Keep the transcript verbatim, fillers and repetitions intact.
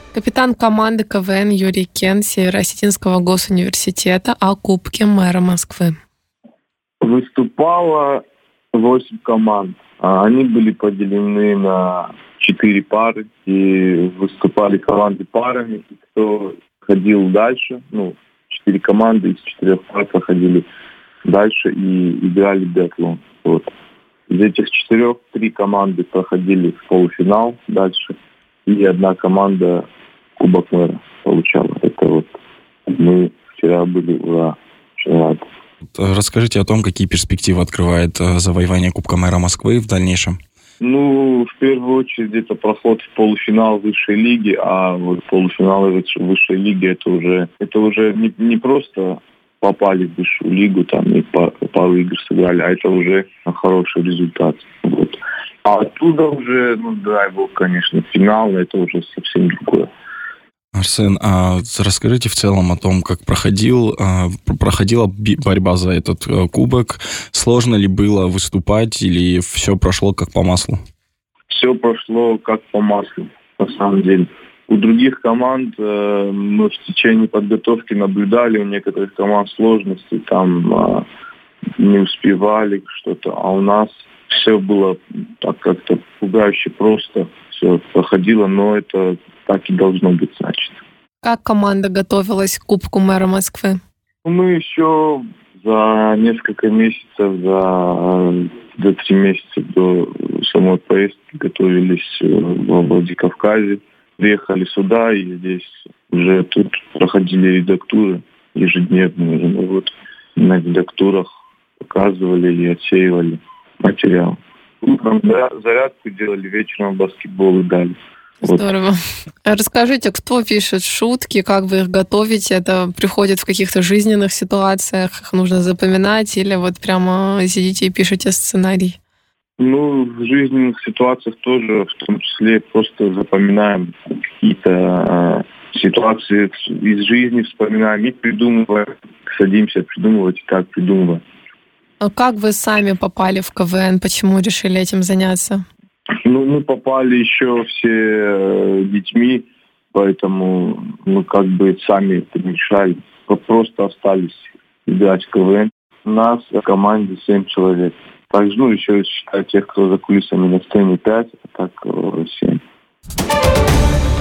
Капитан команды КВН Юрий Кент Северо-Осетинского госуниверситета о Кубке мэра Москвы. Выступало восемь команд. Они были поделены на четыре пары, и выступали команды парами. И кто ходил дальше, ну, четыре команды из четырех пар проходили дальше и играли биатлон. Вот. Из этих четырех три команды проходили в полуфинал дальше, и одна команда Кубок мэра получала. Это вот мы вчера были, ура, вчера. Расскажите о том, какие перспективы открывает завоевание Кубка мэра Москвы в дальнейшем. Ну, в первую очередь, это проход в полуфинал высшей лиги, а вот полуфиналы высшей лиги это уже это уже не, не просто попали в высшую лигу, там и пару, пару игр сыграли, а это уже хороший результат. Вот. А оттуда уже, ну дай бог, конечно, финал, это уже совсем другое. Арсен, а расскажите в целом о том, как проходил, проходила борьба за этот кубок. Сложно ли было выступать или все прошло как по маслу? Все прошло как по маслу, на самом деле. У других команд э, мы в течение подготовки наблюдали, у некоторых команд сложности, там э, не успевали что-то, а у нас все было так как-то пугающе просто, все проходило, но это так и должно быть, значит. Как команда готовилась к Кубку мэра Москвы? Мы еще за несколько месяцев, за, за три месяца до самой поездки готовились в Владикавказе. Приехали сюда, и здесь уже тут проходили редактуры ежедневные. Мы вот на редактурах показывали и отсеивали материал. Утром зарядку делали, вечером баскетбол играли. Здорово. Вот. Расскажите, кто пишет шутки, как вы их готовите? Это приходит в каких-то жизненных ситуациях, их нужно запоминать, или вот прямо сидите и пишете сценарий? Ну, в жизненных ситуациях тоже, в том числе, просто запоминаем какие-то э, ситуации из жизни, вспоминаем и придумываем, садимся придумывать, как придумываем. А как вы сами попали в КВН? Почему решили этим заняться? Ну, мы попали еще все э, детьми, поэтому мы как бы сами это не решали. Просто остались играть в КВН. У нас в команде семь человек. Также, ну, еще считаю тех, кто за кулисами на сцене пять, а так семь.